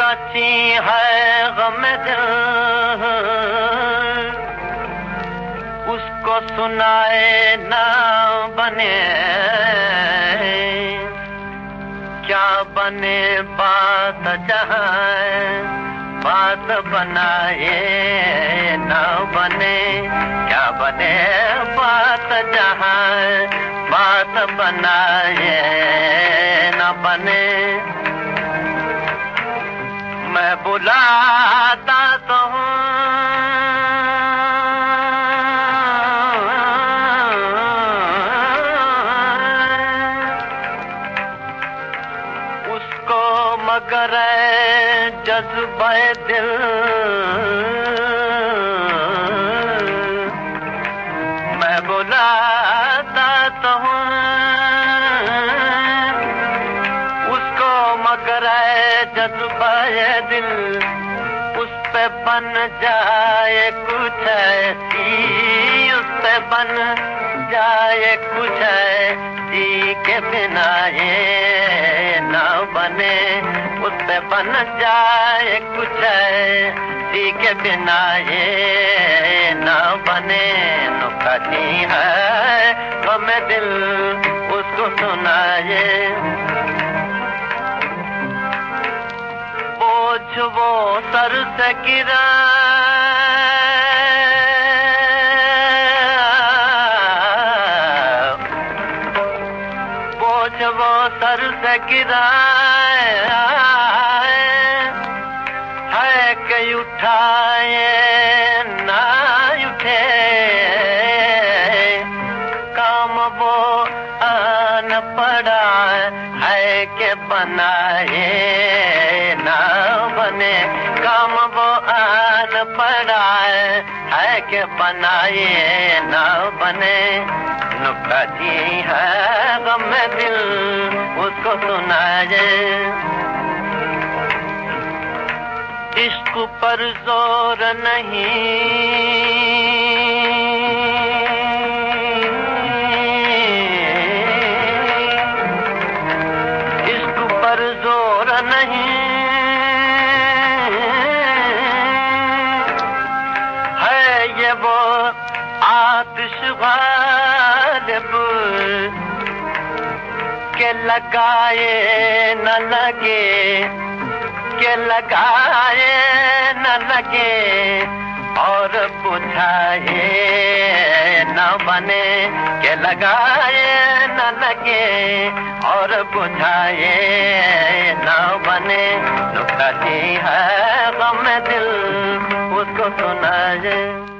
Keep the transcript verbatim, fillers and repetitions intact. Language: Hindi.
नुकाची है गम दिल, उसको सुनाए ना बने, क्या बने बात जहाँ बात बनाए ना बने, क्या बने बात जहाँ बात बनाए न बने। मैं बुलाता तो हूँ उसको, मगर जज्बे दिल मैं बुलाता तो हूँ उसको, मगर जज्बे दिल उस पे बन जाए कुछ ऐसी, उस पे बन जाए कुछ ऐसी के बिना ये न बने, उस पे बन जाए कुछ ऐसी के बिना ये न बने। नुकाची है गम दिल, उसको सुनाए, बोझ वो सर से गिरा बोझ वो सर से गिरा है कि उठाए ना उठे, काम वो आन पड़ा है कि बनाए ना बने, काम वो आन पड़ा है कि बनाए ना बने। नुकाची है गम दिल, उसको सुनाए, इश्क पर जोर नहीं, इश्क पर जोर नहीं है ये वो आतिश गालिब के लगाए न लगे, के लगाए न लगे और बुझाए न बने, के लगाए न लगे और बुझाए न बने। नुकाची है गम दिल, उसको सुनाए।